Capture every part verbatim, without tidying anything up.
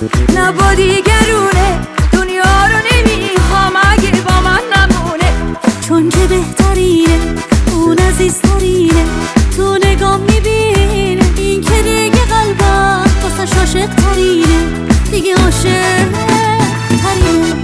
نبا دیگرونه دنیا رو نمیخوام اگه با من نمونه، چون که بهترینه اون عزیزترینه، تو نگاه میبینه این که دیگه قلبم واسه عاشق ترینه، دیگه عاشق ترینه.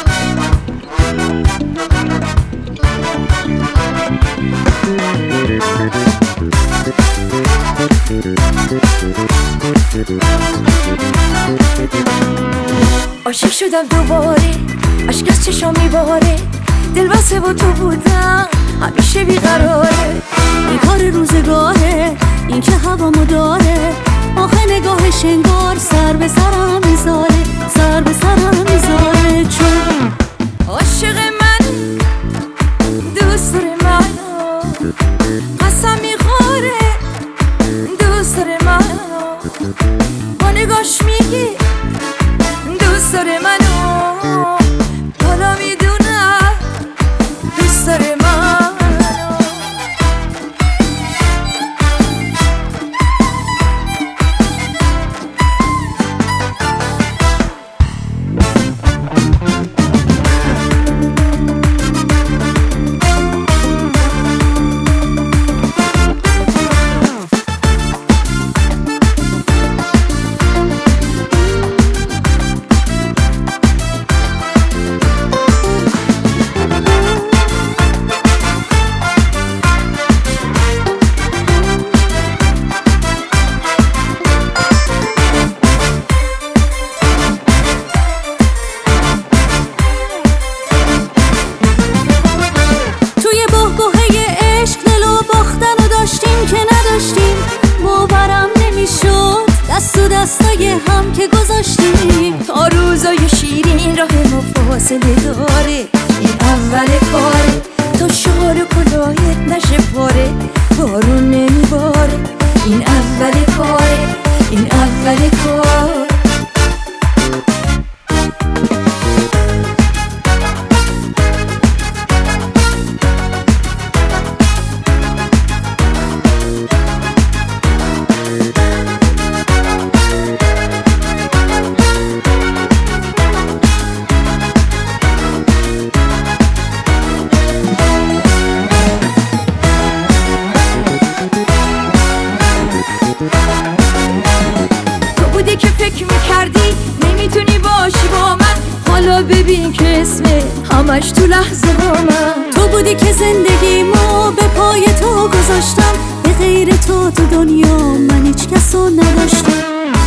عاشق شدم دوباره، عشق از چشام میباره، دل واسه با تو بودم همیشه بیقراره. این کار روزگاره این که هوامو داره، آخه نگاهش انگار سر به سرم میذاره، سر به سرم میذاره. چون عاشق من دوست داره منو، قسم میخوره دوست داره منو، با نگاش میگه دوست داره منو، حالا میدونم دوست داره منو. باورم نمیشد دست و دستای هم که گذاشتیم، تا روزای شیرین راه ما فاصله داره، این اول کاره تا شال کلاهت نشه پاره، بارون نمیباره، این اول کاره این اول کار. که فکر میکردی نمیتونی باشی با من، حالا ببین که اسمه همش تو لحظه با من. تو بودی که زندگیمو به پای تو گذاشتم، به غیر تو تو دنیا من هیچ کسو نداشتم.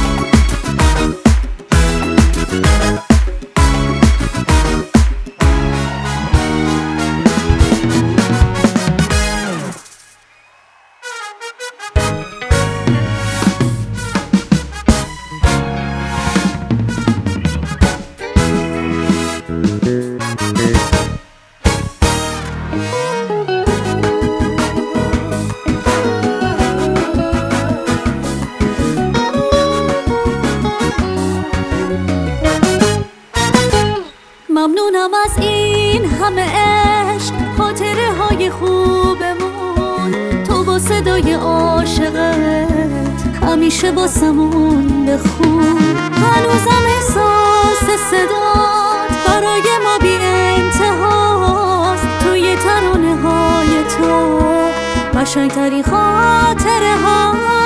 ممنونم از این همه عشق، خاطره های خوبمون، تو با صدای عاشقت همیشه واسمون بخون. هنوزم احساس صدات برای ما بی انتهاست، توی ترانه های تو قشنگترین خاطره ها.